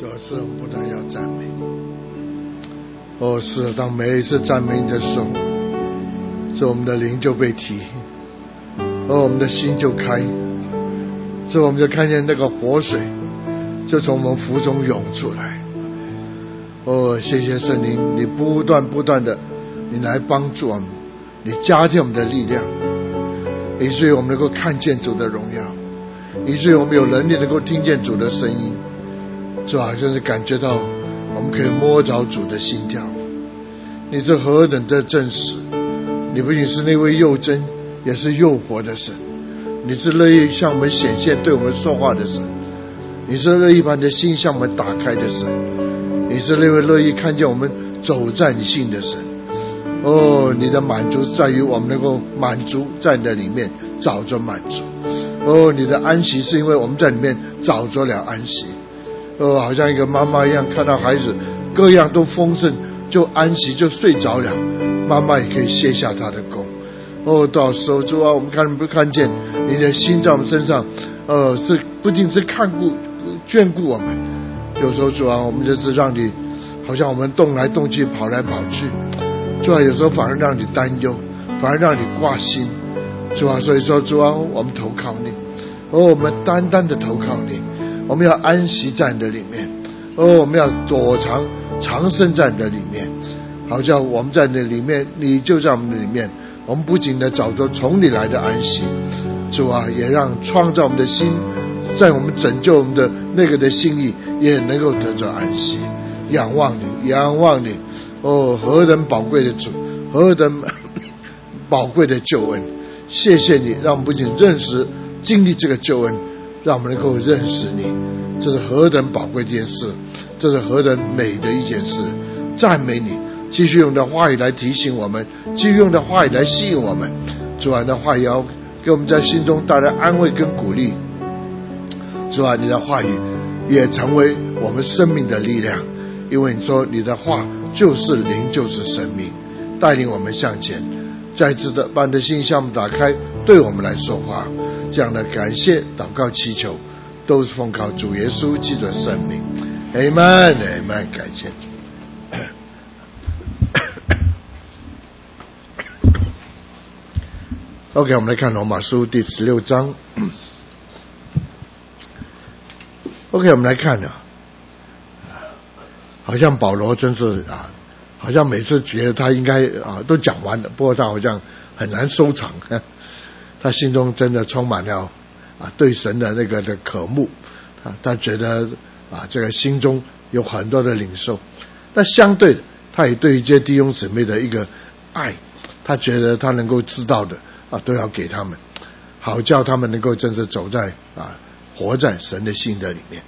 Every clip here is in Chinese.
主要是我们不但要赞美，是当每一次赞美你的时候，是我们的灵就被提，我们的心就开，是我们就看见那个活水就从我们腹中涌出来。谢谢圣灵，你不断的你来帮助我们，你加添我们的力量，以至于我们能够看见主的荣耀，以至于我们有能力能够听见主的声音。主好像是感觉到我们可以摸着主的心跳。你是何等的真实，你不仅是那位又真也是又活的神，你是乐意向我们显现对我们说话的神，你是乐意把你的心向我们打开的神，你是那位乐意看见我们走在你心的神。你的满足在于我们能够满足在你的里面找着满足。你的安息是因为我们在里面找着了安息。好像一个妈妈一样，看到孩子各样都丰盛，就安息就睡着了，妈妈也可以卸下她的弓。到时候主啊，我们看见你的心在我们身上，是不仅是眷顾我们，有时候主啊，我们就是让你好像我们动来动去跑来跑去，主啊，有时候反而让你担忧，反而让你挂心。主啊，所以说主啊，我们投靠你，我们单单的投靠你，我们要安息在你的里面，我们要躲藏藏身在你的里面，好像我们在你的里面，你就在我们的里面，我们不仅的找着从你来的安息，主啊，也让创造我们的心，在我们拯救我们的那个的心意也能够得着安息。仰望你，仰望你，何等宝贵的主，何等宝贵的救恩。谢谢你，让我们不仅认识经历这个救恩，让我们能够认识你，这是何等宝贵的一件事，这是何等美的一件事。赞美你，继续用你的话语来提醒我们，继续用你的话语来吸引我们。主啊，你的话语要给我们在心中带来安慰跟鼓励。主啊，你的话语也成为我们生命的力量，因为你说你的话就是灵，就是生命，带领我们向前。再次的把你的心向我们打开，对我们来说话。这样的感谢祷告祈求都是奉靠主耶稣基督的圣名。 Amen Amen， 感谢主。OK， 我们来看罗马书第16章。OK， 我们来看好像保罗真是好像每次觉得他应该都讲完了，不过他好像很难收场。他心中真的充满了对神的那个的渴慕，他觉得这个心中有很多的领受，但相对的他也对于这些弟兄姊妹的一个爱，他觉得他能够知道的都要给他们，好叫他们能够真是走在活在神的心的里面。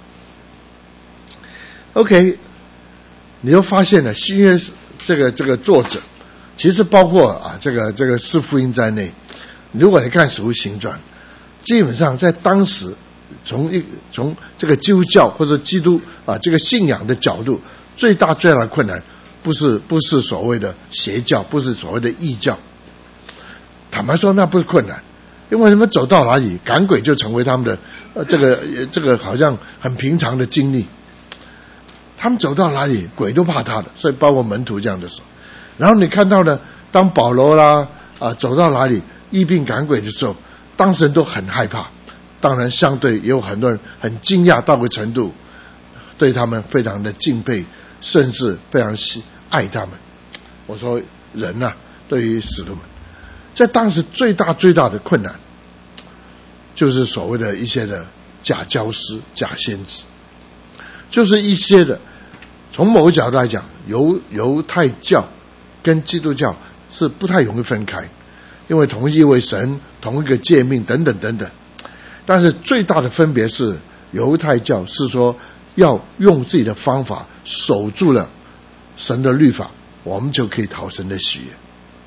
OK， 你又发现了新约这个作者其实包括这个四福音在内，如果你看使徒行传，基本上在当时从这个基督教或者基督这个信仰的角度，最大的困难不是所谓的邪教，不是所谓的异教。坦白说那不是困难，因为他们走到哪里赶鬼就成为他们的这个好像很平常的经历，他们走到哪里鬼都怕他的，所以包括门徒这样的时候。然后你看到呢，当保罗啦走到哪里医病赶鬼的时候，当时人都很害怕，当然相对也有很多人很惊讶到个程度，对他们非常的敬佩，甚至非常爱他们。我说人对于使徒们在当时最大的困难就是所谓的一些的假教师假先知，就是一些的从某个角度来讲，犹太教跟基督教是不太容易分开，因为同一位神，同一个诫命等等等等。但是最大的分别是，犹太教是说要用自己的方法守住了神的律法，我们就可以讨神的喜悦。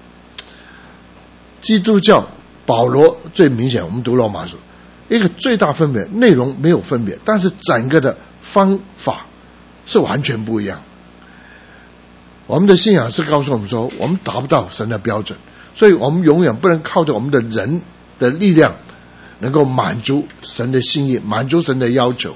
基督教保罗最明显，我们读罗马书一个最大分别，内容没有分别，但是整个的方法是完全不一样。我们的信仰是告诉我们说，我们达不到神的标准，所以我们永远不能靠着我们的人的力量能够满足神的心意，满足神的要求。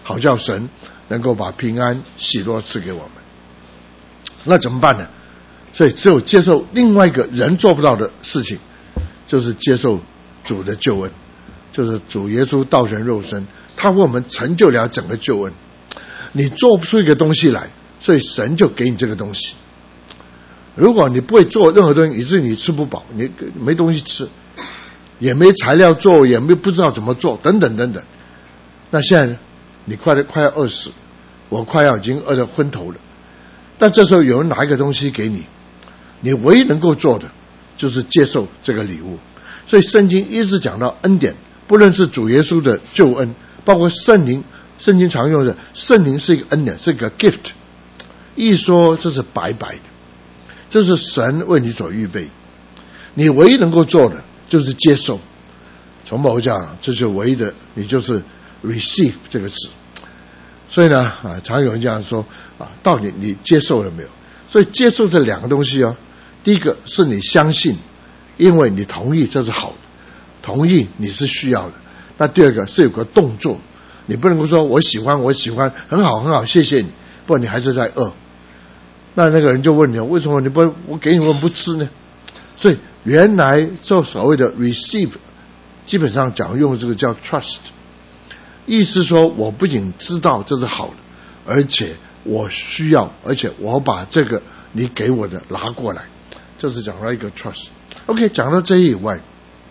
好叫神能够把平安喜乐赐给我们。那怎么办呢？所以只有接受另外一个人做不到的事情，就是接受主的救恩，就是主耶稣道成肉身，他为我们成就了整个救恩。你做不出一个东西来，所以神就给你这个东西。如果你不会做任何东西，以致你吃不饱，你没东西吃，也没材料做，也不知道怎么做，等等等等，那现在你快要饿死，我快要已经饿得昏头了。但这时候有人拿一个东西给你，你唯一能够做的就是接受这个礼物。所以圣经一直讲到恩典，不论是主耶稣的救恩，包括圣灵，圣经常用的圣灵是一个恩典，是一个 gift， 一说这是白白的，这是神为你所预备，你唯一能够做的就是接受。从某讲，这是唯一的，你就是 receive 这个字。所以呢，常有人这样说到底你接受了没有？所以接受这两个东西第一个是你相信，因为你同意这是好的，同意你是需要的。那第二个是有个动作，你不能够说我喜欢，很好很好，谢谢你，不然你还是在饿。那个人就问你，为什么你不我给你我不吃呢？所以原来做所谓的 receive， 基本上讲用这个叫 trust， 意思说我不仅知道这是好的，而且我需要，而且我把这个你给我的拿过来，这是讲到一个 trust。OK， 讲到这以外，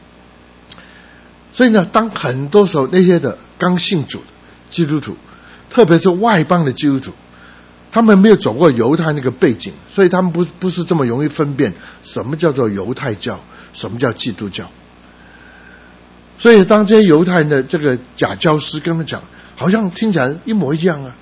所以呢，当很多时候那些的刚信主的基督徒，特别是外邦的基督徒，他们没有走过犹太那个背景，所以他们不是这么容易分辨什么叫做犹太教，什么叫基督教。所以当这些犹太人的这个假教师跟他们讲，好像听起来一模一样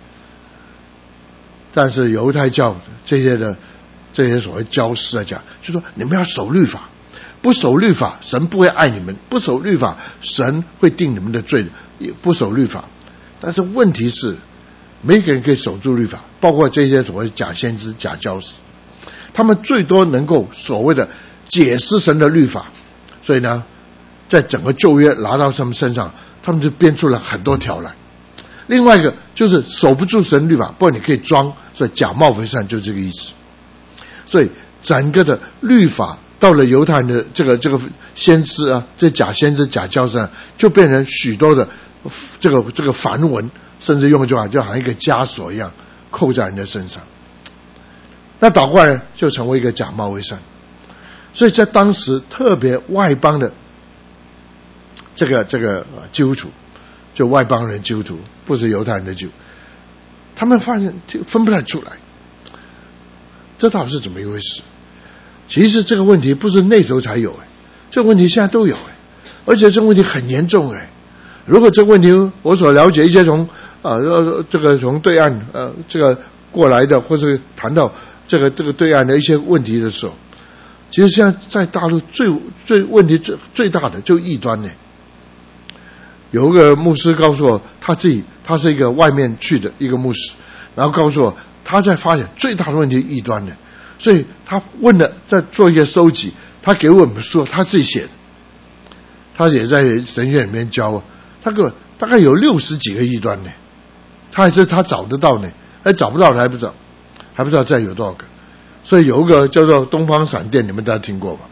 但是犹太教这些所谓教师讲，就说你们要守律法，不守律法神不会爱你们，不守律法神会定你们的罪，不守律法。但是问题是没一个人可以守住律法，包括这些所谓假先知假教师，他们最多能够所谓的解释神的律法。所以呢，在整个旧约拿到他们身上，他们就编出了很多条来。另外一个就是守不住神律法，不过你可以装，所以假冒为善就这个意思。所以整个的律法到了犹太人的这个先知这假先知假教师就变成许多的这个梵文，甚至用就好像一个枷锁一样扣在人的身上。那倒过来就成为一个假冒为善。所以在当时特别外邦的这个基督徒，就外邦人基督徒，不是犹太人的基督徒，他们发现分不太出来，这到底是怎么一回事？其实这个问题不是那时候才有这个问题现在都有而且这个问题很严重如果这个问题我所了解一些从这个从对岸这个过来的，或是谈到这个对岸的一些问题的时候，其实现在在大陆最问题最大的就异端有一个牧师告诉我，他是一个外面去的一个牧师，然后告诉我他在发现最大的问题异端所以他问了，在做一些收集，他给我们说他自己写的，他也在神学里面教他给我大概有60几个异端他找得到找不到还不知道再有多少个。所以有一个叫做东方闪电，你们大家听过吗？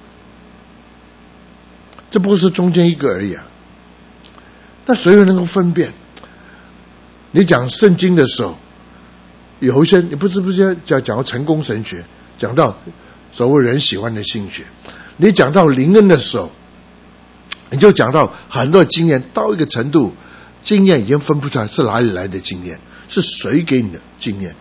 这不是中间一个而已那谁能够分辨？你讲圣经的时候，有一些你不知讲到成功神学，讲到所谓人喜欢的心学，你讲到灵恩的时候，你就讲到很多经验，到一个程度，经验已经分不出来是哪里来的经验，是谁给你的经验。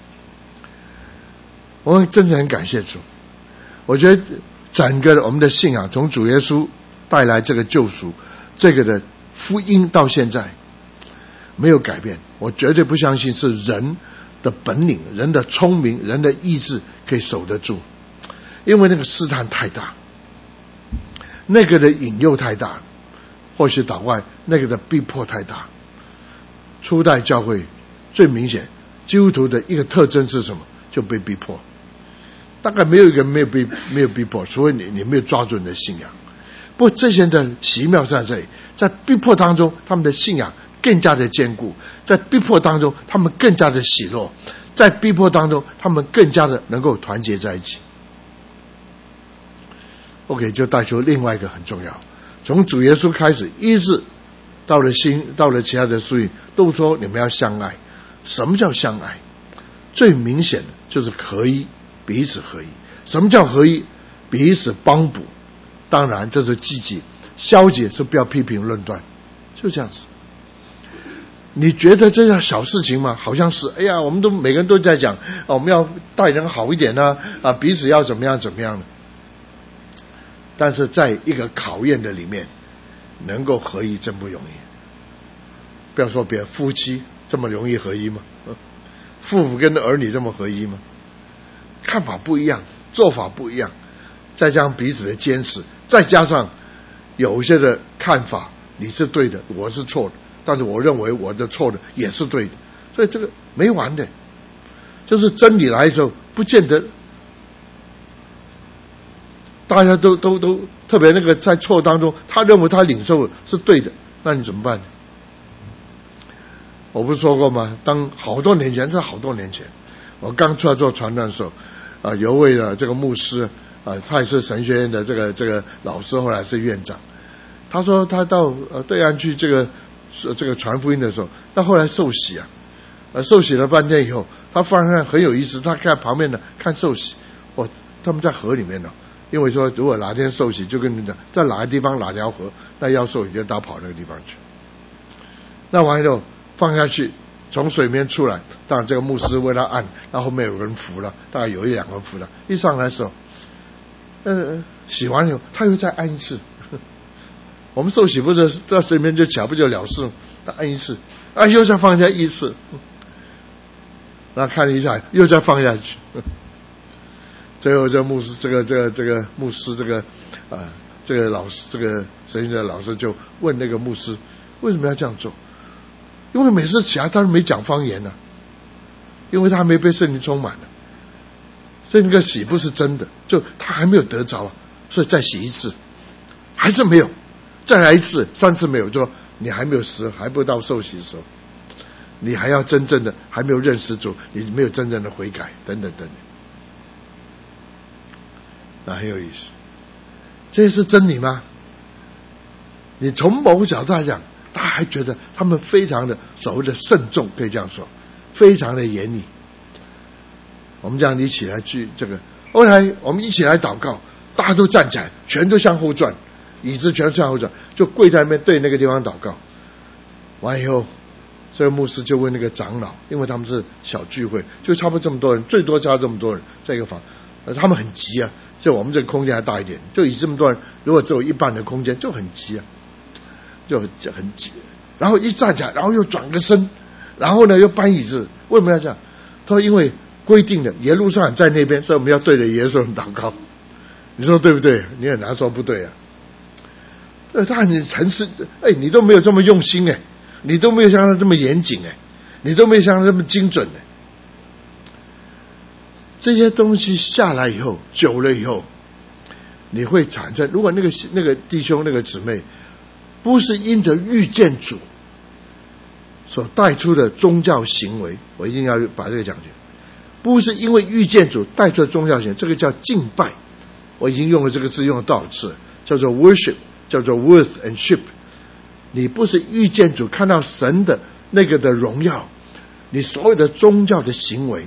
我们真的很感谢主，我觉得整个我们的信仰从主耶稣带来这个救赎，这个的福音到现在没有改变。我绝对不相信是人的本领、人的聪明、人的意志可以守得住，因为那个试探太大，那个的引诱太大，或许岛外那个的逼迫太大。初代教会最明显基督徒的一个特征是什么？就被逼迫。大概没有一个没有逼迫，除非你没有抓住你的信仰。不过这些人的奇妙在这里，在逼迫当中，他们的信仰更加的坚固，在逼迫当中他们更加的喜乐，在逼迫当中他们更加的能够团结在一起。OK， 就带出另外一个很重要，从主耶稣开始，一直到了其他的书信，都说你们要相爱。什么叫相爱？最明显的就是合一，彼此合一。什么叫合一？彼此帮补。当然这是积极，消极是不要批评论断，就这样子。你觉得这样小事情吗？好像是，哎呀，我们都每个人都在讲，我们要待人好一点啊，彼此要怎么样怎么样的。但是在一个考验的里面，能够合一真不容易。不要说别人，夫妻这么容易合一吗？父母跟儿女这么合一吗？看法不一样，做法不一样，再加上彼此的坚持，再加上有些的看法你是对的，我是错的，但是我认为我的错的也是对的，所以这个没完的。就是真理来的时候，不见得大家都特别那个在错当中，他认为他领受是对的，那你怎么办呢？我不是说过吗？当好多年前，这好多年前，我刚出来做传道的时候，有位这个牧师他也是神学院的这个老师，后来是院长。他说他到对岸去这个传福音的时候，到后来受洗受洗了半天以后，他发现很有意思，他看旁边的看受洗，他们在河里面呢。因为说如果哪天受洗，就跟你们讲，在哪个地方哪条河，那要受洗就到跑那个地方去。那完以后放下去，从水面出来，当然这个牧师为他按，那后面有人扶了，大概有1-2个人扶了。一上来的时候，洗完以后他又再按一次。我们受洗不是在水里面就脚不就了事，他按一次，又再放下一次，那看了一下，又再放下去。最后这牧师这个牧师这个老师这个神学的老师就问那个牧师为什么要这样做？因为每次起来他都没讲方言呢，因为他没被圣灵充满了，所以那个洗不是真的，就他还没有得着所以再洗一次，还是没有，再来一次，3次没有，就说你还没有死，还不到受洗的时候，你还要真正的还没有认识主，你没有真正的悔改，等等等等。那很有意思，这是真理吗？你从某个角度来讲，他还觉得他们非常的所谓的慎重，可以这样说，非常的严厉。我们这样一起来去这个，后来我们一起来祷告，大家都站起来，全都向后转，椅子全向后转，就跪在那边对那个地方祷告。完以后，这个牧师就问那个长老，因为他们是小聚会，就差不多这么多人，最多加这么多人在一个房，他们很急就我们这个空间还大一点，就以这么多人，如果只有一半的空间就很急就很急。然后一站起来，然后又转个身，然后呢又搬椅子。为什么要这样？他说因为规定的耶路撒冷在那边，所以我们要对着耶稣祷告。你说对不对？你很难说不对他很诚实，你都没有这么用心你都没有像他这么严谨你都没有像他这么精准这些东西下来以后，久了以后，你会产生，如果那个弟兄那个姊妹不是因着遇见主所带出的宗教行为，我一定要把这个讲清，不是因为遇见主带出的宗教行为，这个叫敬拜。我已经用了这个字用了多少次，叫做 worship， 叫做 worth and ship。 你不是遇见主看到神的那个的荣耀，你所有的宗教的行为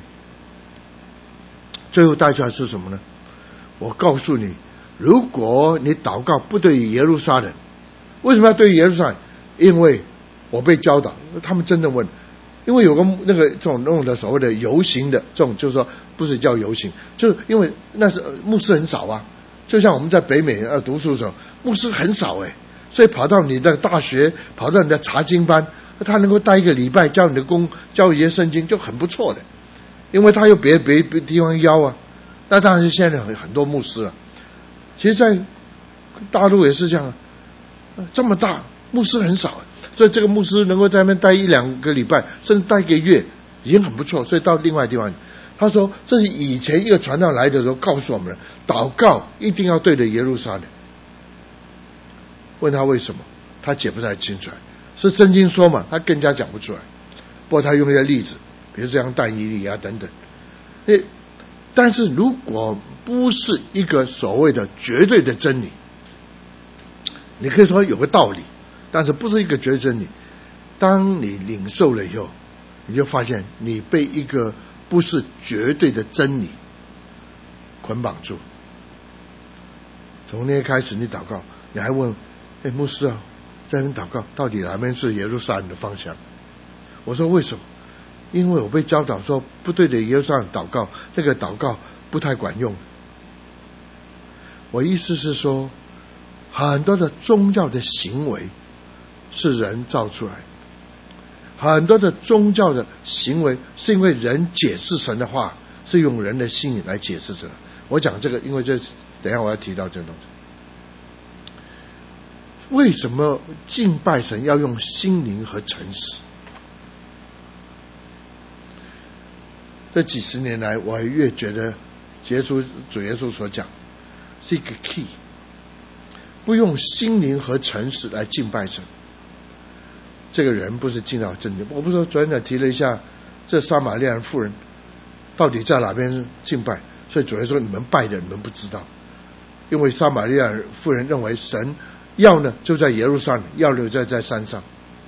最后带出来是什么呢？我告诉你，如果你祷告不对于耶路撒冷，为什么要对于耶路撒冷？因为我被教导，他们真的问，因为有个这种弄的所谓的游行的这种，就是说不是叫游行，就是因为那是牧师很少就像我们在北美读书的时候，牧师很少所以跑到你的大学，跑到你的查经班，他能够带1个礼拜教你的教一些圣经就很不错的。因为他有别地方邀那当然是现在很多牧师其实在大陆也是这样这么大牧师很少所以这个牧师能够在那边待1-2个礼拜，甚至待1个月已经很不错。所以到另外地方，他说这是以前一个传道来的时候告诉我们的，祷告一定要对着耶路撒冷。问他为什么，他解不太清楚是圣经说嘛，他更加讲不出来。不过他用一些例子，比如像但以理啊等等。但是如果不是一个所谓的绝对的真理，你可以说有个道理，但是不是一个绝对真理。当你领受了以后，你就发现你被一个不是绝对的真理捆绑住。从那天开始你祷告，你还问牧师啊，在那边祷告到底哪边是耶路撒冷的方向？我说为什么？因为我被教导说不对的耶路撒冷祷告，这个祷告不太管用。我意思是说，很多的宗教的行为是人造出来的，很多的宗教的行为是因为人解释神的话是用人的心来解释神。我讲这个，因为等一下我要提到这个东西。为什么敬拜神要用心灵和诚实？这几十年来，我越觉得主耶稣所讲是一个 key。不用心灵和诚实来敬拜神，这个人不是进到真理。我不是说昨天提了一下，这撒玛利亚妇人到底在哪边敬拜？所以主耶稣说你们拜的你们不知道，因为撒玛利亚妇人认为神要呢就在耶路撒冷，要呢在山上。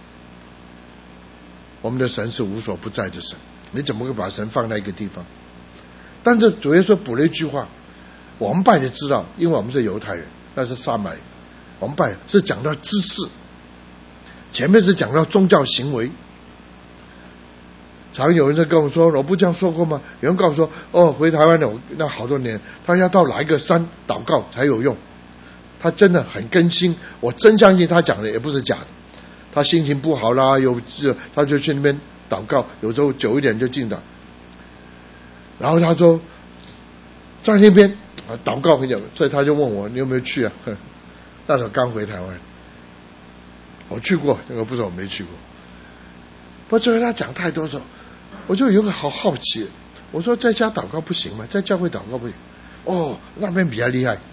我们的神是无所不在的神，你怎么会把神放在一个地方？但是主耶稣补了一句话，我们拜的知道，因为我们是犹太人，那是撒玛利亚，我们拜是讲到知识，前面是讲到宗教行为。常有人在跟我说，我不这样说过吗？有人告诉说，回台湾的那好多年，他要到哪一个山祷告才有用。他真的很更新，我真相信他讲的也不是假的。他心情不好啦，他就去那边祷告，有时候久一点就进的。然后他说在那边祷告很久，所以他就问我你有没有去啊？那时候刚回台湾，我去过，那个不是我没去过。不过最后他讲太多时候，我就有个好奇，我说在家祷告不行吗？在教会祷告不行？那边比较厉害。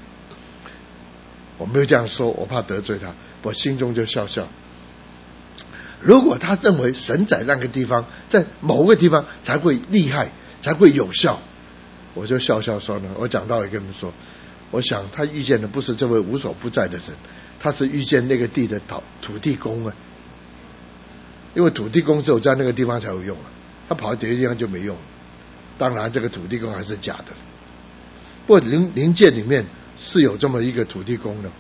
我没有这样说，我怕得罪他，我心中就笑笑。如果他认为神在那个地方，在某个地方才会厉害，才会有效，我就笑笑说呢。我讲到也跟你们说，我想他遇见的不是这位无所不在的神，他是遇见那个地的土地公啊。因为土地公只有在那个地方才有用啊，他跑到别的地方就没用。当然这个土地公还是假的，不过灵界里面是有这么一个土地公的。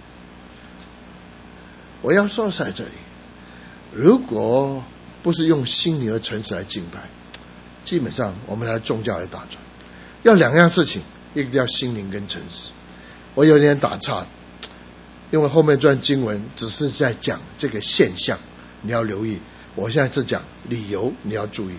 我要说在这里，如果不是用心灵和诚实来敬拜，基本上我们来宗教来打转。要两样事情，一个叫心灵跟诚实。我有点打岔，因为后面这段经文只是在讲这个现象，你要留意。我现在是讲理由，你要注意。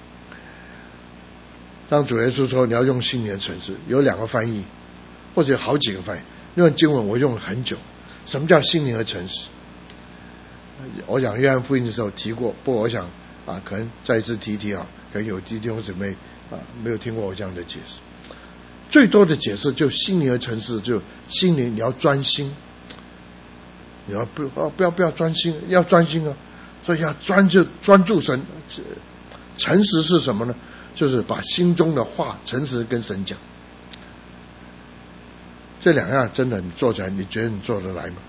当主耶稣说你要用心灵的诚实，有两个翻译，或者有好几个翻译。那段经文我用了很久。什么叫心灵和诚实？我讲约翰福音的时候提过，不过我想可能再一次提可能有弟兄姊妹没有听过我这样的解释。最多的解释就心灵和诚实，就心灵你要专心，你要不要专心，要专心啊！所以要专注神。诚实是什么呢？就是把心中的话诚实跟神讲。这两样真的你做起来，你觉得你做得来吗？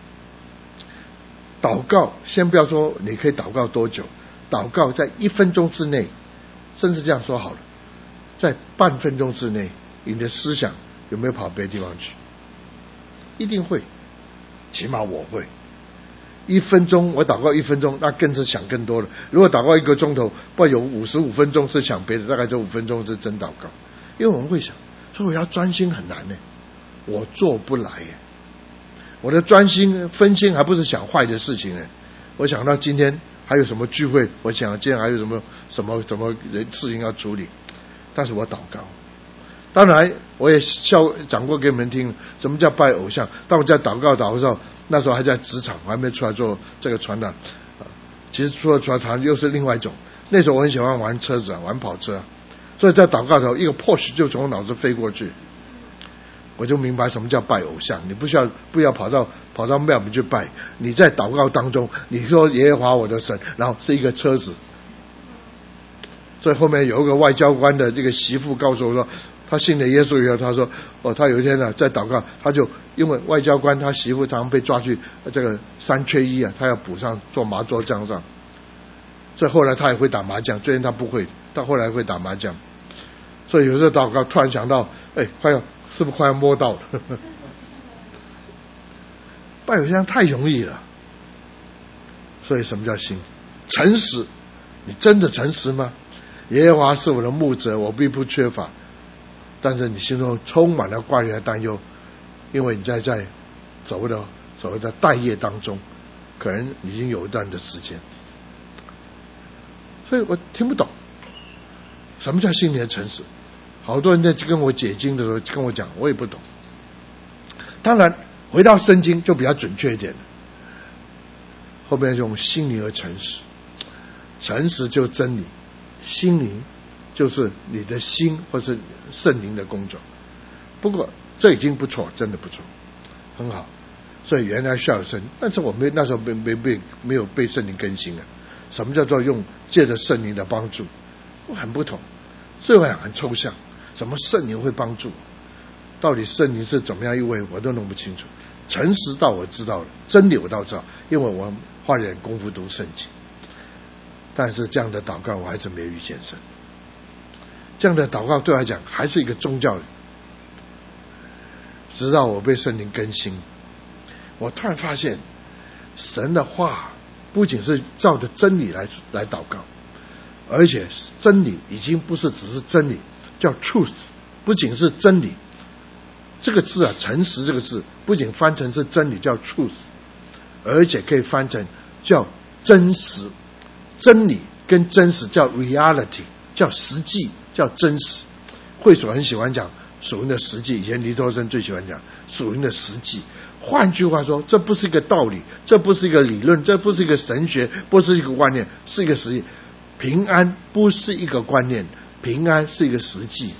祷告，先不要说你可以祷告多久，祷告在1分钟之内，甚至这样说好了，在半分钟之内，你的思想有没有跑别的地方去？一定会，起码我会。1分钟，我祷告1分钟，那更是想更多了。如果祷告1个钟头，不有55分钟是想别的，大概这5分钟是真祷告。因为我们会想，说我要专心很难呢，我做不来耶。我的专心分心还不是想坏的事情呢。我想到今天还有什么聚会，我想今天还有什么人事情要处理，但是我祷告。当然我也讲过给你们听，什么叫拜偶像。当我在祷告的时候，那时候还在职场，我还没出来做这个传道。其实做传道又是另外一种。那时候我很喜欢玩车子玩跑车所以在祷告的时候，一个 Porsche 就从我脑子飞过去，我就明白什么叫拜偶像。你不要跑到跑到庙里面去拜，你在祷告当中你说耶和华我的神，然后是一个车子。所以后面有一个外交官的这个媳妇告诉我说，他信了耶稣以后，他说他有一天呢在祷告，他就因为外交官他媳妇常常被抓去这个3缺1啊，他要补上做麻桌将上，所以后来他也会打麻将，最近他不会，他后来会打麻将。所以有时候祷告突然想到，是不是快要摸到了？拜偶像太容易了。所以什么叫心？诚实，你真的诚实吗？耶和华是我的牧者，我必不缺乏。但是你心中充满了挂虑和担忧，因为你在所谓的待业当中，可能已经有一段的时间。所以我听不懂什么叫心灵的诚实。好多人在跟我解经的时候跟我讲，我也不懂。当然回到圣经就比较准确一点了，后面用心灵和诚实。诚实就是真理，心灵就是你的心或是圣灵的工作。不过这已经不错，真的不错，很好。所以原来需要圣，但是我那时候没有被圣灵更新了。什么叫做借着圣灵的帮助？很不同，所以我很抽象。什么圣灵会帮助？到底圣灵是怎么样一位，我都弄不清楚。诚实到我知道了，真理我倒知道，因为我花点功夫读圣经。但是这样的祷告我还是没有遇见神。这样的祷告对我来讲还是一个宗教。直到我被圣灵更新，我突然发现神的话不仅是照着真理来祷告，而且真理已经不是只是真理，叫 truth， 不仅是真理。这个字啊，诚实这个字不仅翻成是真理叫 truth， 而且可以翻成叫真实。真理跟真实叫 reality， 叫实际，叫真实。会所很喜欢讲属灵的实际，以前黎托生最喜欢讲属灵的实际。换句话说，这不是一个道理，这不是一个理论，这不是一个神学，不是一个观念，是一个实际。平安不是一个观念，平安是一个实际。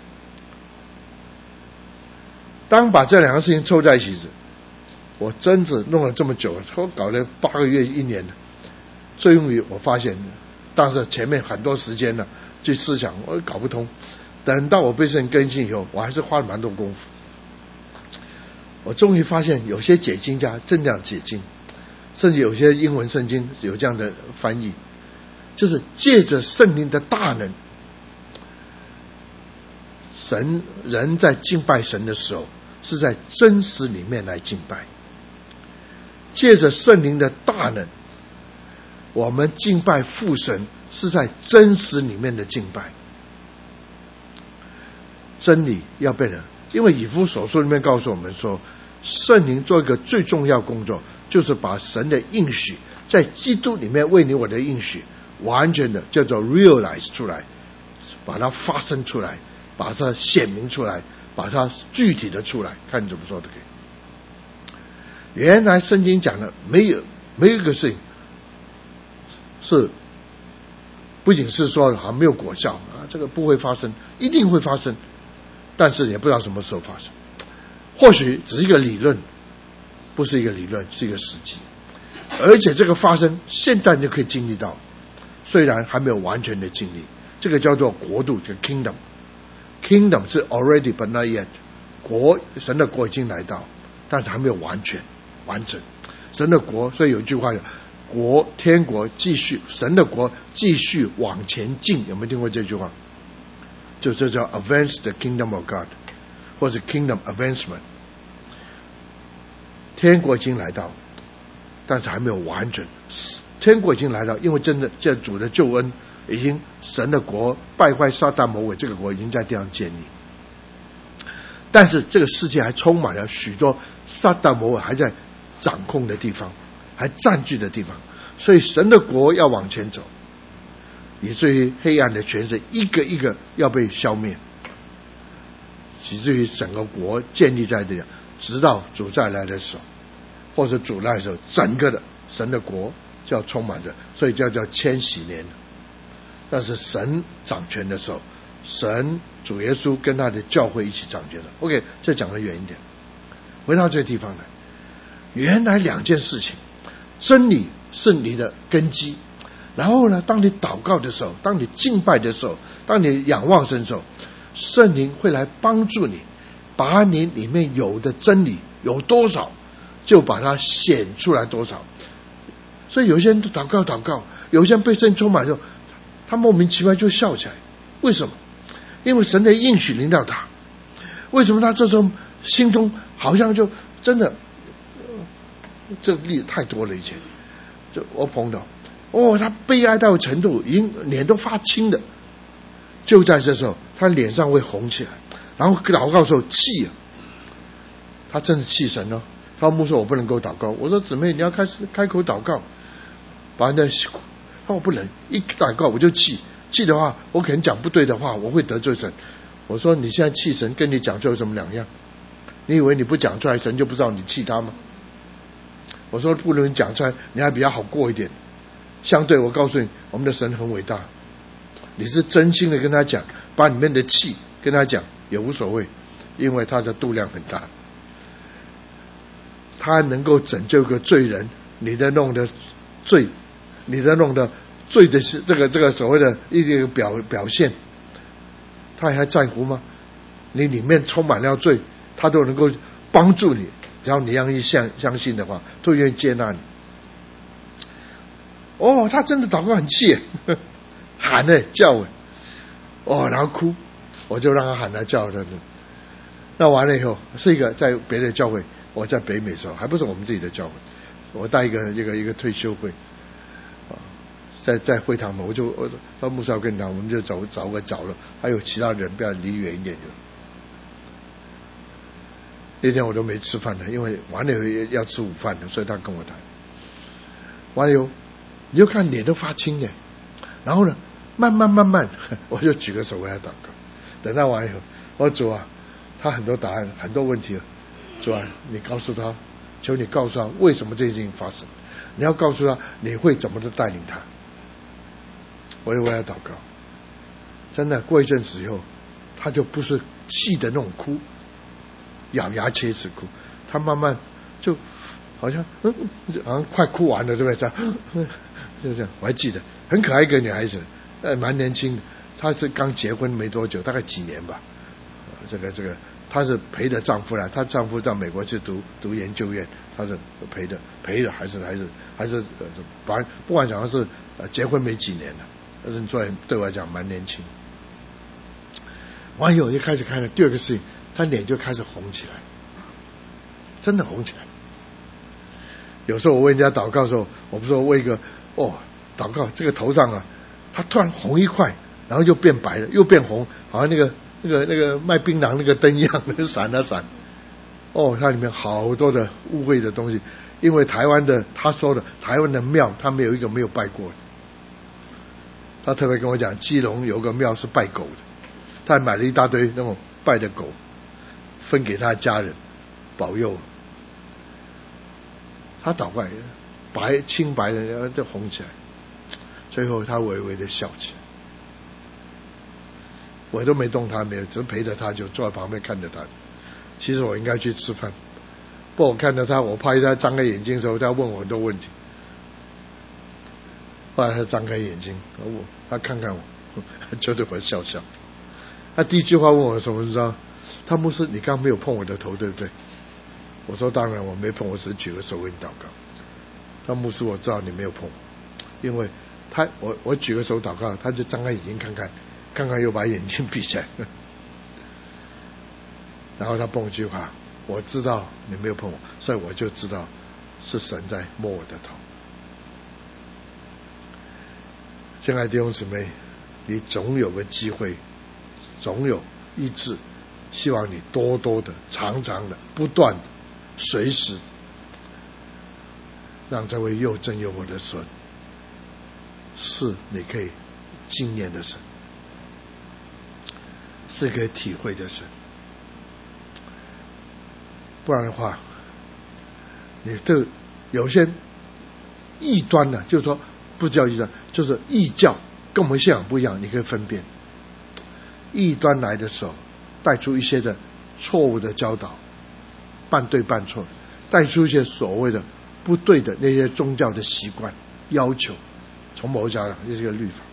当把这两个事情凑在一起时，我真是弄了这么久，我搞了8个月1年了，终于我发现，但是前面很多时间呢去思想，我搞不通。等到我被圣灵更新以后，我还是花了蛮多功夫。我终于发现有些解经家真这样解经，甚至有些英文圣经有这样的翻译，就是借着圣灵的大能，人在敬拜神的时候是在真实里面来敬拜。借着圣灵的大能，我们敬拜父神是在真实里面的敬拜。真理要被人，因为以弗所书里面告诉我们说，圣灵做一个最重要工作，就是把神的应许在基督里面为你我的应许完全的叫做 realize 出来，把它发生出来，把它显明出来，把它具体的出来，看你怎么说都可以。原来圣经讲的没有一个事情是不仅是说好像没有果效啊，这个不会发生，一定会发生，但是也不知道什么时候发生。或许只是一个理论，不是一个理论，是一个实际。而且这个发生现在你就可以经历到，虽然还没有完全的经历，这个叫做国度，叫 kingdom 是 already but not yet， 神的国已经来到，但是还没有完成神的国。所以有一句话叫天国继续，神的国继续往前进，有没有听过这句话？就这叫 advance the kingdom of God， 或者 kingdom advancement。 天国已经来到，但是还没有完全。天国已经来到，因为真的这主的救恩已经，神的国败坏撒旦魔鬼，这个国已经在地上建立。但是这个世界还充满了许多撒旦魔鬼还在掌控的地方，还占据的地方，所以神的国要往前走，以至于黑暗的权势一个一个要被消灭，以至于整个国建立在这样，直到主再来的时候，或者主来的时候，整个的神的国就要充满着，所以叫千禧年。但是神掌权的时候，神主耶稣跟他的教会一起掌权了。 OK， 这讲得远一点，回到这个地方来， 原来两件事情，真理是你的根基，然后呢，当你祷告的时候，当你敬拜的时候，当你仰望神的时候，圣灵会来帮助你，把你里面有的真理有多少，就把它显出来多少。所以有些人祷告，有些人被圣灵充满之后，他莫名其妙就笑起来。为什么？因为神的应许临到他。为什么他这时候心中好像就真的，这例子太多了以前。就我碰到，他悲哀到程度，已经脸都发青的。就在这时候，他脸上会红起来，然后祷告的时候气他真是气神哦。他牧师，我不能够祷告。我说姊妹，你要开口祷告，把人的他说我不能，一祷告我就气的话，我可能讲不对的话，我会得罪神。我说你现在气神跟你讲出有什么两样？你以为你不讲出来，神就不知道你气他吗？我说不能讲出来，你还比较好过一点。相对我告诉你，我们的神很伟大，你是真心的跟他讲，把里面的气跟他讲也无所谓，因为他的度量很大，他能够拯救个罪人，你的弄的罪的这个所谓的一个表现，他还在乎吗？你里面充满了罪，他都能够帮助你，只要你愿意相信的话，都愿意接纳你。他真的祷告很气，喊叫然后哭，我就让他喊他叫他。那完了以后，是一个在别的教会，我在北美的时候，还不是我们自己的教会，我带一个退休会，在会堂嘛，我到牧师要跟你讲，我们就找个角落，还有其他人不要离远一点就。那天我都没吃饭的，因为完了以后要吃午饭的，所以他跟我谈。完了以后，你就看脸都发青的，然后呢，慢慢，我就举个手为他祷告。等他完以后，我说主啊，他很多答案，很多问题了，主啊，你告诉他，求你告诉他为什么这件事情发生，你要告诉他你会怎么的带领他。我也为他祷告，真的过一阵子以后，他就不是气的那种哭，咬牙切齿哭，他慢慢就好像快哭完了，对不对？就这样，我还记得很可爱一个女孩子，蛮年轻的，她是刚结婚没多久，大概几年吧。这个，她是陪着丈夫来，她丈夫到美国去读研究院，她是陪着，还是不管讲是结婚没几年了，但是对我来讲蛮年轻。完以后就开始看了第二个事情，她脸就开始红起来，真的红起来。有时候我为人家祷告的时候，我不是说为一个祷告这个头上啊，它突然红一块，然后就变白了，又变红，好像那个卖槟榔那个灯一样，闪啊闪。它里面好多的污秽的东西，因为他说的台湾的庙，他没有一个没有拜过的。他特别跟我讲，基隆有个庙是拜狗的，他还买了一大堆那种拜的狗，分给他家人保佑。他祷告清白的，然后就红起来，最后他微微的笑起来。我都没动他，没有，只是陪着他，就坐在旁边看着他。其实我应该去吃饭，不过我看着他，我怕他张开眼睛的时候，他问我很多问题。后来他张开眼睛，他看看我，就对我笑笑。他第一句话问我什么，你知道？他牧师，你刚刚没有碰我的头，对不对？我说当然我没碰，我只是举个手为你祷告。他牧师，我知道你没有碰，因为我举个手祷告，他就张开眼睛看看又把眼睛闭起来。然后他蹦一句话，我知道你没有碰我，所以我就知道是神在摸我的头。亲爱的弟兄姊妹，你总有个机会，总有医治，希望你多多的、常常的、不断的、随时让这位又真又活的神是你可以经验的神，是可以体会的神。不然的话，你这有些异端呢，就是说不叫异端，就是异教，跟我们信仰不一样，你可以分辨。异端来的时候，带出一些的错误的教导，半对半错， 带出一些所谓的不对的那些宗教的习惯要求，从某角度讲这是个律法。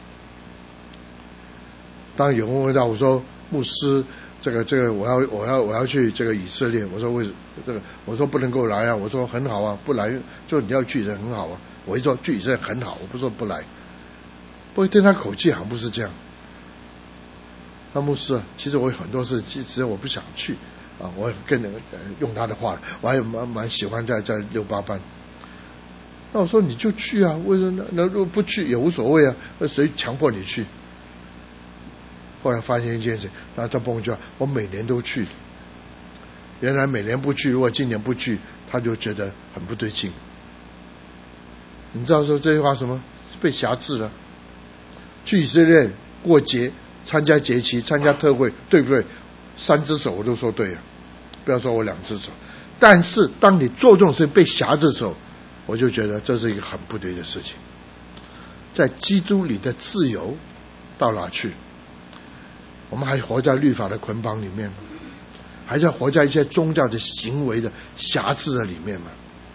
当有人问到我说，牧师，这个我要去这个以色列，我说为这个，我说不能够来啊，我说很好啊，不来就你要去以色列很好啊，我一说去以色列很好，我不说不来，不过对他口气好像不是这样。那牧师啊，其实我有很多事，其实我不想去啊，我跟用他的话，我还蛮喜欢在68班。那我说你就去啊，为什么那如果不去也无所谓啊，那谁强迫你去？后来发现一件事，然后他跟我讲，我每年都去。原来每年不去，如果今年不去，他就觉得很不对劲。你知道说这句话什么？被辖制了。去以色列过节、参加节期、参加特会，对不对？3只手我都说对啊，不要说我2只手。但是当你做这种事被辖制的时候，我就觉得这是一个很不对的事情。在基督里的自由到哪去？我们还活在律法的捆绑里面吗？还在活在一些宗教的行为的辖制的里面吗？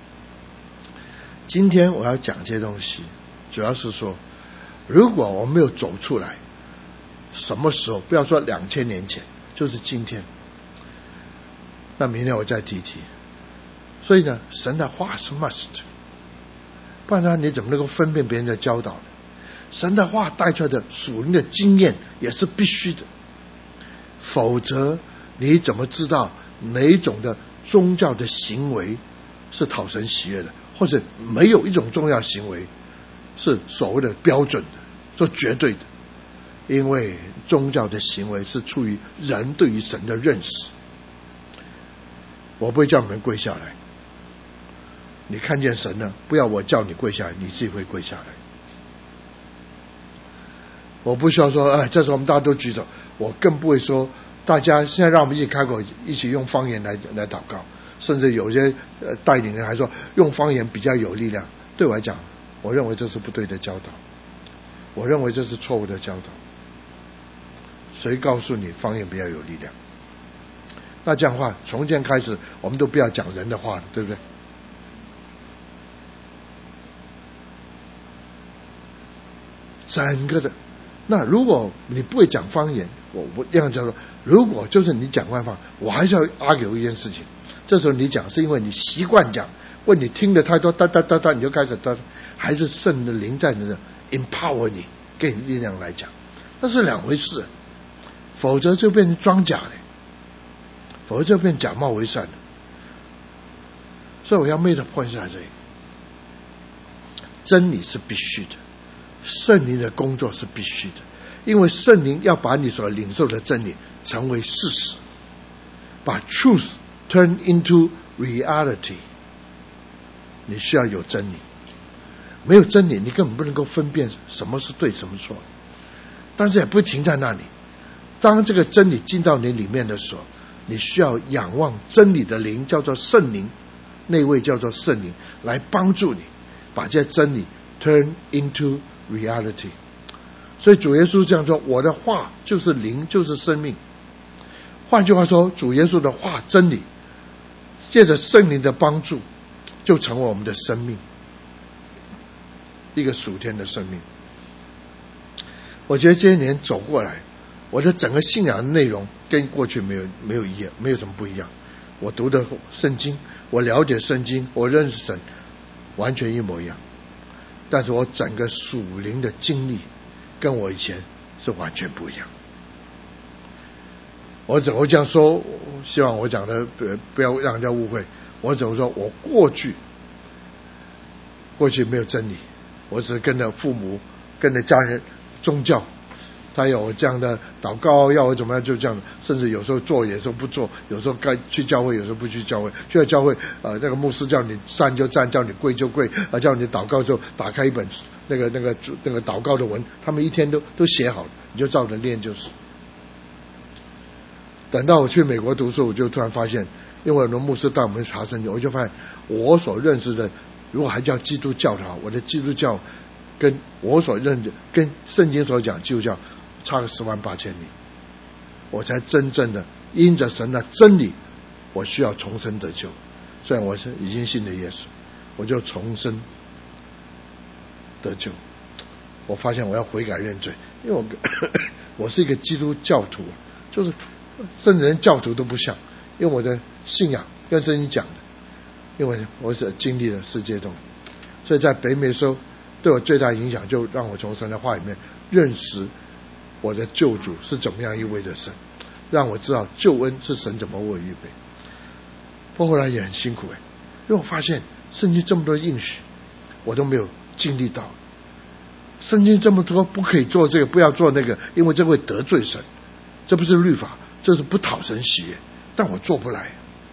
今天我要讲这些东西，主要是说，如果我没有走出来，什么时候，不要说2000年前，就是今天，那明天我再提。所以呢，神的话是 must， 不然你怎么能够分辨别人的教导呢？神的话带出来的属灵的经验也是必须的，否则你怎么知道哪一种的宗教的行为是讨神喜悦的，或者没有一种宗教行为是所谓的标准的，说绝对的？因为宗教的行为是出于人对于神的认识。我不会叫你们跪下来，你看见神呢，不要我叫你跪下来，你自己会跪下来。我不需要说，这时候我们大家都举手，我更不会说大家现在让我们一起开口，一起用方言来祷告，甚至有些带领人还说用方言比较有力量。对我来讲，我认为这是不对的教导，我认为这是错误的教导。谁告诉你方言比较有力量？那这样的话，从今天开始，我们都不要讲人的话了，对不对？整个的。那如果你不会讲方言，我这样讲说，如果就是你讲官方，我还是要 argue 一件事情。这时候你讲是因为你习惯讲，问你听的太多，哒哒哒哒，你就开始哒，还是圣的灵在你的 empower 你，给你力量来讲，那是两回事。否则就变成装假了，否则就变假冒为善了。所以我要 make the point 在这里，真理是必须的，圣灵的工作是必须的，因为圣灵要把你所领受的真理成为事实，把 truth turn into reality。你需要有真理，没有真理，你根本不能够分辨什么是对，什么错。但是也不会停在那里。当这个真理进到你里面的时候，你需要仰望真理的灵，叫做圣灵，那位叫做圣灵，来帮助你把这些真理 turn into reality。 所以主耶稣这样说，我的话就是灵，就是生命。换句话说，主耶稣的话真理借着圣灵的帮助就成为我们的生命，一个属天的生命。我觉得这些年走过来，我的整个信仰的内容跟过去没有一样，没有什么不一样。我读的圣经，我了解圣经，我认识神，完全一模一样。但是我整个属灵的经历跟我以前是完全不一样。我怎么这样说？希望我讲的不要让人家误会。我怎么说？我过去没有真理，我只是跟着父母，跟着家人，宗教他要我这样的祷告，要我怎么样就这样，甚至有时候做，有时候不做，有时候该去教会，有时候不去教会。去了教会那个牧师叫你站就站，叫你跪就跪，叫你祷告就打开一本那个祷告的文，他们一天都写好了，你就照着念就是。等到我去美国读书，我就突然发现，因为很多牧师带我们查圣经，我就发现我所认识的，如果还叫基督教的话，我的基督教跟我所认的，跟圣经所讲基督教差个108000里，我才真正的因着神的真理，我需要重生得救， 虽然我是已经信了耶稣，我就重生得救。我发现我要悔改认罪，因为我是一个基督教徒，就是甚至连教徒都不像，因为我的信仰跟圣经讲的，因为我是经历了世界中，所以在北美的时候对我最大影响，就让我从神的话里面认识我的救主是怎么样一位的神，让我知道救恩是神怎么为我预备。不过后来也很辛苦因为我发现圣经这么多应许我都没有经历到，圣经这么多不可以做这个不要做那个，因为这会得罪神，这不是律法，这是不讨神喜悦，但我做不来，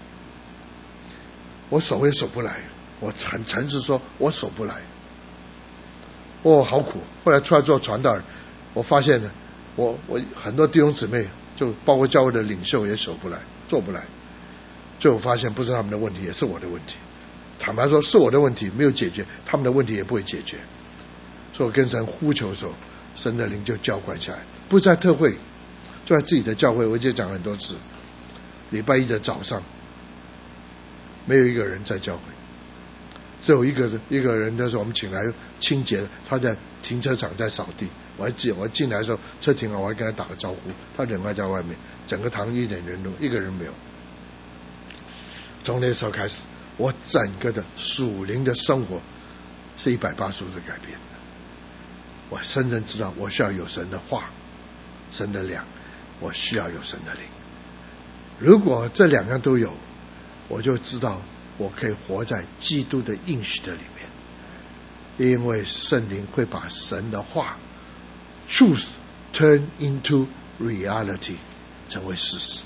我守也守不来，我很诚实说我守不来，好苦。后来出来做传道人，我发现呢我很多弟兄姊妹就包括教会的领袖也守不来做不来，最后发现不是他们的问题，也是我的问题。坦白说是我的问题没有解决，他们的问题也不会解决。所以我跟神呼求的时候，神的灵就浇灌下来，不在特会，就在自己的教会。我已经讲很多次，礼拜一的早上没有一个人在教会，只有一个人的时候我们请来清洁，他在停车场在扫地。我还记得我进来的时候车停好，我还跟他打个招呼，他人还在外面，整个堂一点人都一个人没有。从那时候开始，我整个的属灵的生活是180度的改变。我深深知道我需要有神的话，神的粮，我需要有神的灵。如果这两样都有，我就知道我可以活在基督的应许的里面，因为圣灵会把神的话 truth turn into reality 成为事实。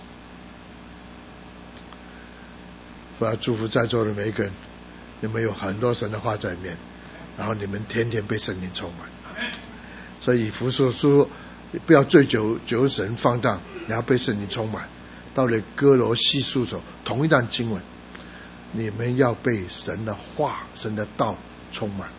我要祝福在座的每一个人，你们有很多神的话在里面，然后你们天天被圣灵充满。所以以弗所书不要追求神放荡，你要被圣灵充满。到了哥罗西书所同一段经文，你们要被神的话神的道充满。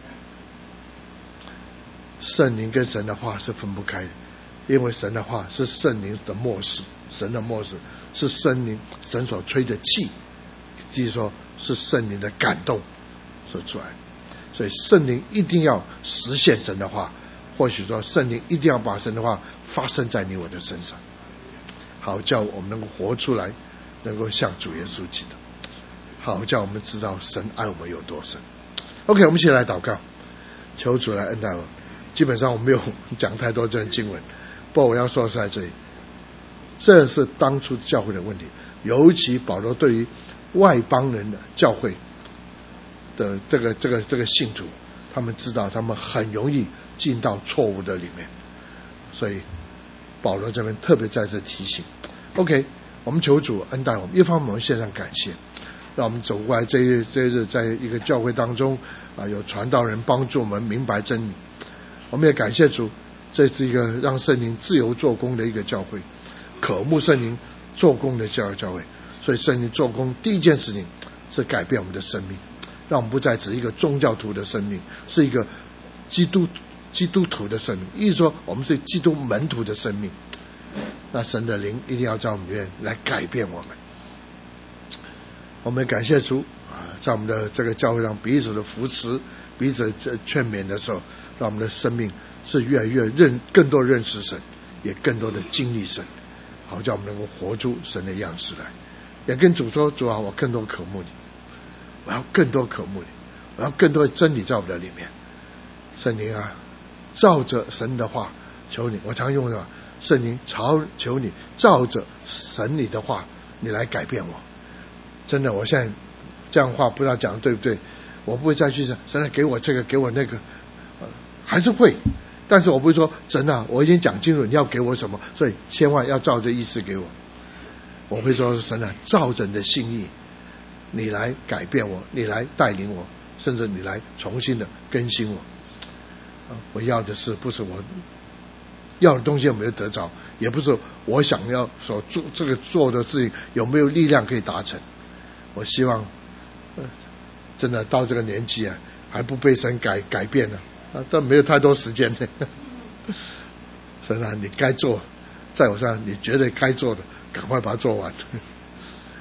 圣灵跟神的话是分不开的，因为神的话是圣灵的默示，神的默示是神所吹的气，即是说是圣灵的感动所出来。所以圣灵一定要实现神的话，或许说圣灵一定要把神的话发生在你我的身上，好叫我们能够活出来，能够向主耶稣基督，好叫我们知道神爱我们有多深。 OK， 我们一起来祷告，求主来恩待我。基本上我没有讲太多这段经文，不过我要说的是在这里，这是当初教会的问题，尤其保罗对于外邦人的教会的这个信徒，他们知道他们很容易进到错误的里面，所以保罗这边特别在这提醒。 OK， 我们求主恩待我们，一方面我们献上感谢，让我们走过来这一日在一个教会当中有传道人帮助我们明白真理。我们也感谢主，这是一个让圣灵自由做工的一个教会，渴慕圣灵做工的教会。所以圣灵做工第一件事情是改变我们的生命，让我们不再只是一个宗教徒的生命，是一个基督徒的生命，意思说我们是基督门徒的生命。那神的灵一定要在我们里面来改变我们。我们感谢主在我们的这个教会上彼此的扶持，彼此劝勉的时候，让我们的生命是越来越更多认识神，也更多的经历神，好叫我们能够活出神的样式来。也跟主说，主啊，我更多渴慕你，我要更多渴慕你，我要更多的真理在我的里面。圣灵啊，照着神的话求你，我常用的圣灵求你照着神你的话，你来改变我。真的，我现在这样话不知道讲对不对，我不会再去想神啊给我这个给我那个，还是会，但是我不会说神啊我已经讲清楚你要给我什么，所以千万要照着意思给我。我会说神啊，照着你的心意你来改变我，你来带领我，甚至你来重新的更新我。我要的是不是我要的东西有没有得着，也不是我想要所做的事情有没有力量可以达成。我希望真的到这个年纪还不被神改变了但没有太多时间神啊，你该做在我上你觉得该做的赶快把它做完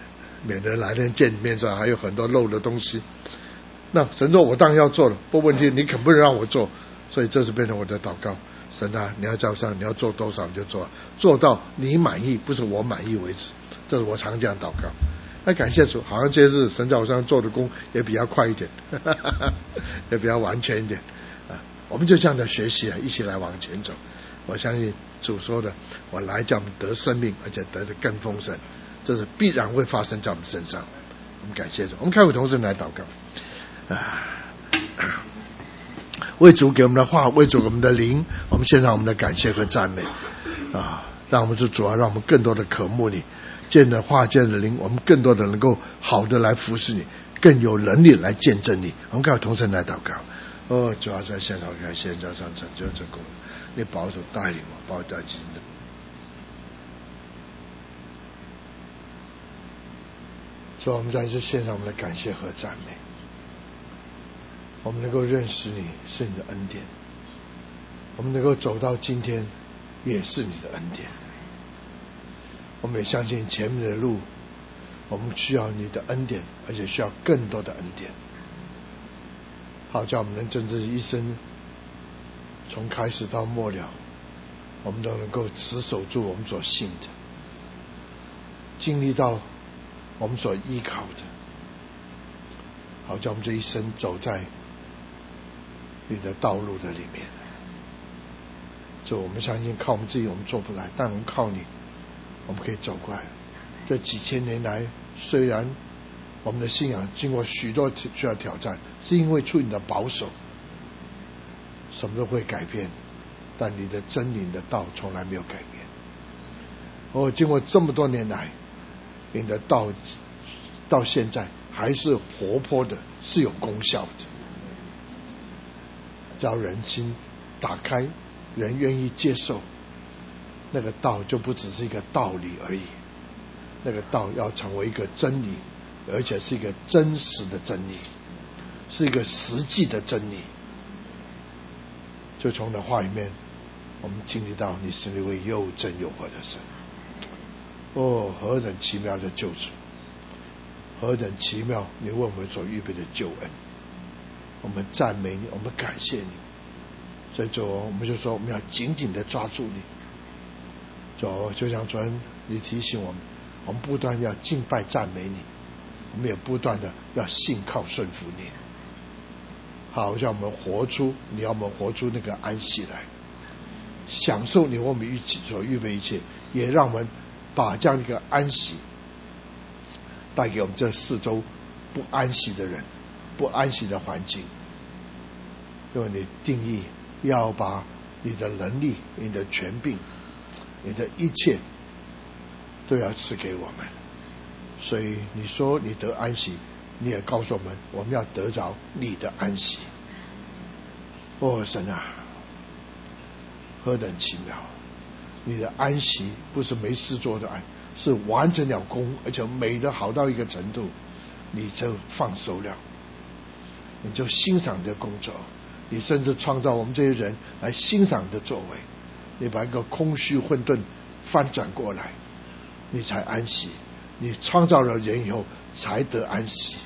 免得来人见你面上还有很多漏的东西。那神说我当然要做了，不问题你肯不能让我做，所以这是变成我的祷告。神啊，你要照上，你要做多少你就做，做到你满意，不是我满意为止。这是我常这样祷告。那感谢主，好像这次神在我身上做的工也比较快一点，也比较完全一点啊。我们就这样的学习啊，一起来往前走。我相信主说的，我来叫我们得生命，而且得的更丰盛，这是必然会发生在我们身上。我们感谢主，我们开会同时来祷告啊。为主给我们的话，为主给我们的灵，我们献上我们的感谢和赞美啊！让我们就主要让我们更多的渴慕你，见着话见着灵，我们更多的能够好的来服侍你，更有能力来见证你。我们开会同时来祷告。哦，主要在现场感谢加上成就这功，你保守带领我，保守带领我。所以我们在这献上我们的感谢和赞美。我们能够认识你是你的恩典，我们能够走到今天也是你的恩典。我们也相信前面的路我们需要你的恩典，而且需要更多的恩典，好叫我们能真正一生从开始到末了，我们都能够持守住我们所信的，经历到我们所依靠的，好叫我们这一生走在你的道路的里面。就我们相信靠我们自己我们做不来，但我们靠你我们可以走过来。这几千年来，虽然我们的信仰经过许多需要挑战，是因为出于你的保守，什么都会改变，但你的真理你的道从来没有改变。经过这么多年来，你的道到现在还是活泼的，是有功效的。只要人心打开，人愿意接受，那个道就不只是一个道理而已，那个道要成为一个真理，而且是一个真实的真理，是一个实际的真理。就从那话里面我们经历到你是一位又真又活的神。何等奇妙的救主，何等奇妙你为我们所预备的救恩。我们赞美你，我们感谢你。所以我们就说我们要紧紧的抓住你。就像昨天你提醒我们，我们不断要敬拜赞美你，我们也不断的要信靠顺服你。好让我们活出，你要我们活出那个安息来，享受你为我们所预备一切，也让我们把这样一个安息带给我们这四周不安息的人，不安息的环境。因为你定义要把你的能力、你的权柄、你的一切都要赐给我们，所以你说你得安息，你也告诉我们我们要得着你的安息。神啊，何等奇妙！你的安息不是没事做的安，是完成了功，而且美的好到一个程度，你就放手了，你就欣赏这工作，你甚至创造我们这些人来欣赏的作为，你把一个空虚混沌翻转过来，你才安息。你创造了人以后才得安息。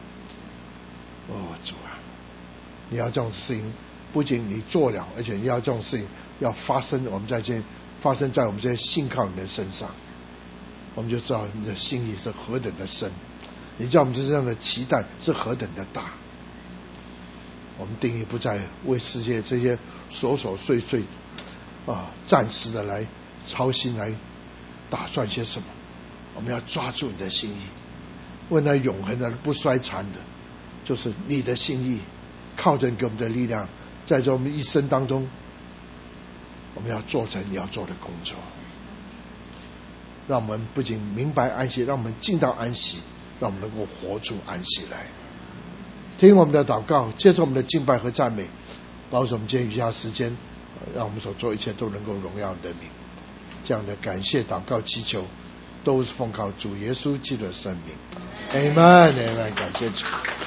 主啊，你要这种事情不仅你做了，而且你要这种事情要发生在我们这些信靠你的身上，我们就知道你的心意是何等的深，你叫我们这样的期待是何等的大。我们定义不再为世界这些琐琐碎碎暂时的来操心，来打算些什么。我们要抓住你的心意，为那永恒的不衰残的，就是你的心意，靠着你给我们的力量，在这我们一生当中，我们要做成你要做的工作，让我们不仅明白安息，让我们进到安息，让我们能够活出安息来。听我们的祷告，接受我们的敬拜和赞美，保守我们今天余下时间，让我们所做一切都能够荣耀你的名。这样的感谢祷告祈求都是奉靠主耶稣基督的圣名。 Amen， 感谢主。